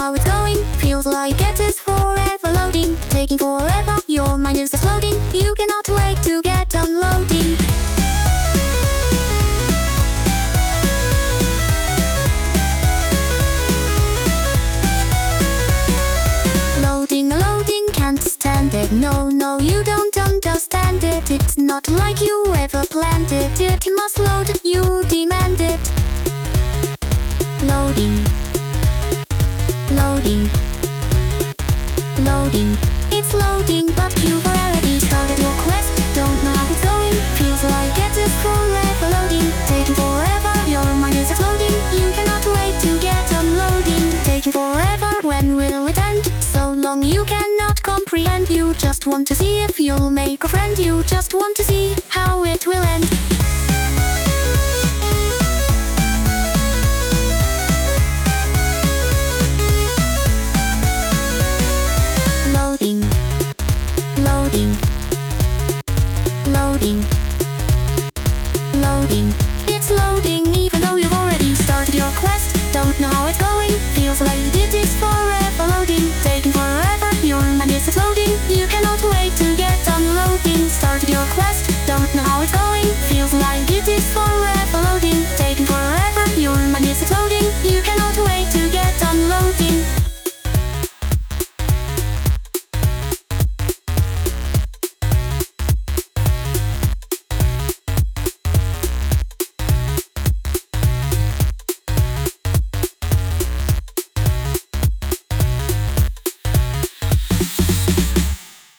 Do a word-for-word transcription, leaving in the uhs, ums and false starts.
how it's going. Feels like it is forever loading, taking forever. Your mind is exploding, you cannot wait to get unloading. Loading, loading, can't stand it. No, no, you don't understand it. It's not like you ever planned it. It must load, you demand it. Loading, loading, loading. It's loading, but you've already started your quest. Don't know how it's going, feels like it is forever loading, taking forever. Your mind is exploding, you cannot wait to get unloading. Taking forever, when will it end? So long you cannot comprehend. You just want to see if you'll make a friend. You just want to see